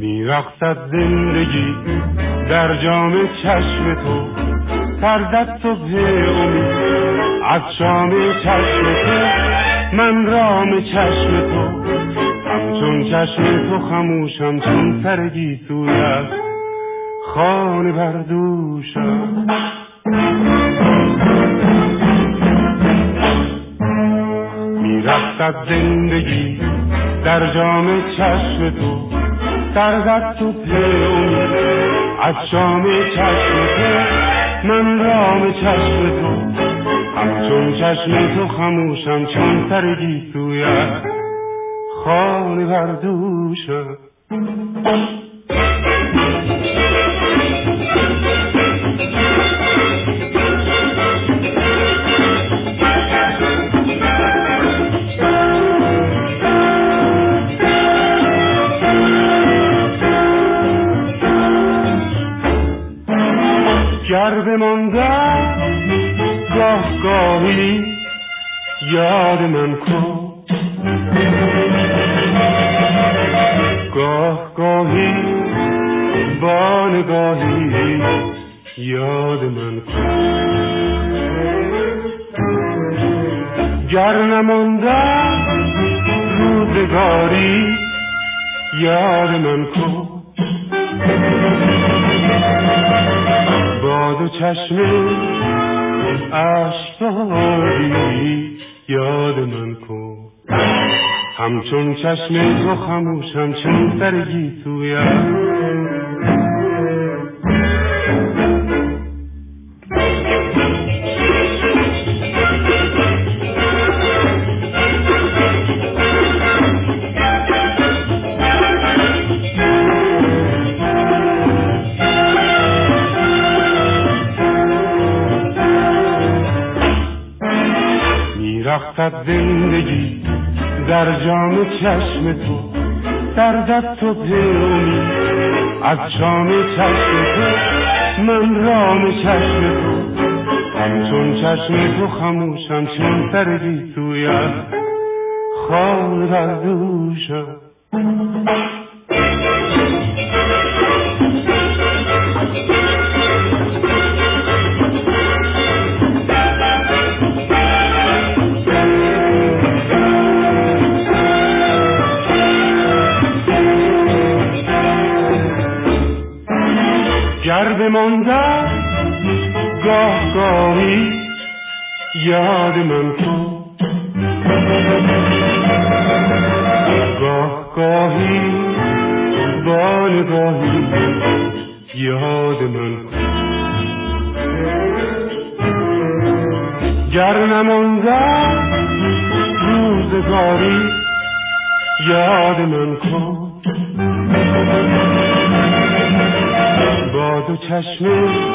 میرقصد زندگی در جام چشم تو، سرزد صبح امید از شام چشم تو. من رام چشم تو، همچون چشم تو خموشم، چون سر گیسویت خانه بردوشم. میرقصد زندگی در جام چشم تو، سرزد صبح امید از شام چشم تو. من رام چشم تو، همچون چشم تو خموشم، چون سر گیسویت خانه بردوشم. گر بماندم گاه گاهی یاد من کن، گاه گاهی با نگاهی یاد من کن. گر نماندم روزگاری یاد من کن، با دو چشم اشکباری یاد من کن. همچون چشم تو خموشم، چون سر گیسویت میرقصد زندگی در جام چشم تو، سرزد صبح امید از شام چشم تو. من رام چشم تو، همچون چشم تو خموشم، چون سر گیسویت خانه بردوشم. گر بماندم گاه گاهی یاد من کن، گاه گاهی با نگاهی یاد من کن. گر نماندم روزگاری یاد من کن، با دو چشم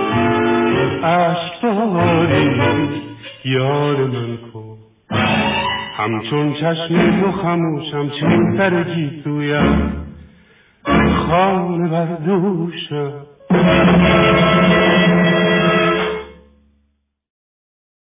اشکباری یاد من کن. همچون چشم تو خموشم، چون سر گیسویت خانه بردوشم.